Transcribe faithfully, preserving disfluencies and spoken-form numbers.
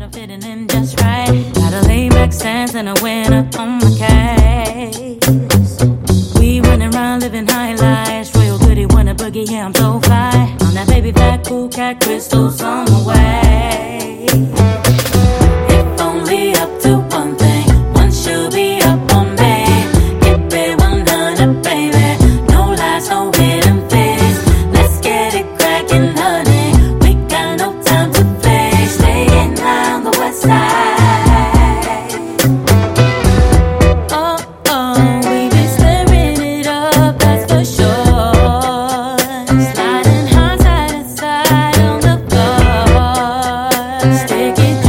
but I'm fitting in just right. Got a laid back stance and a winner on my case. We running around living high lives. Royal goody wanna boogie, yeah, I'm so fly. On that baby fat cool cat crystals on the way. If only up to one thing, one should be up on me. Keep it one hundred, baby. No lies, no hidden face. Let's get it crackin', honey. We got no time to play. Staying high on the west side. Oh, oh, we be stirring it up, that's for sure. Sliding high side to side on the floor. Stick it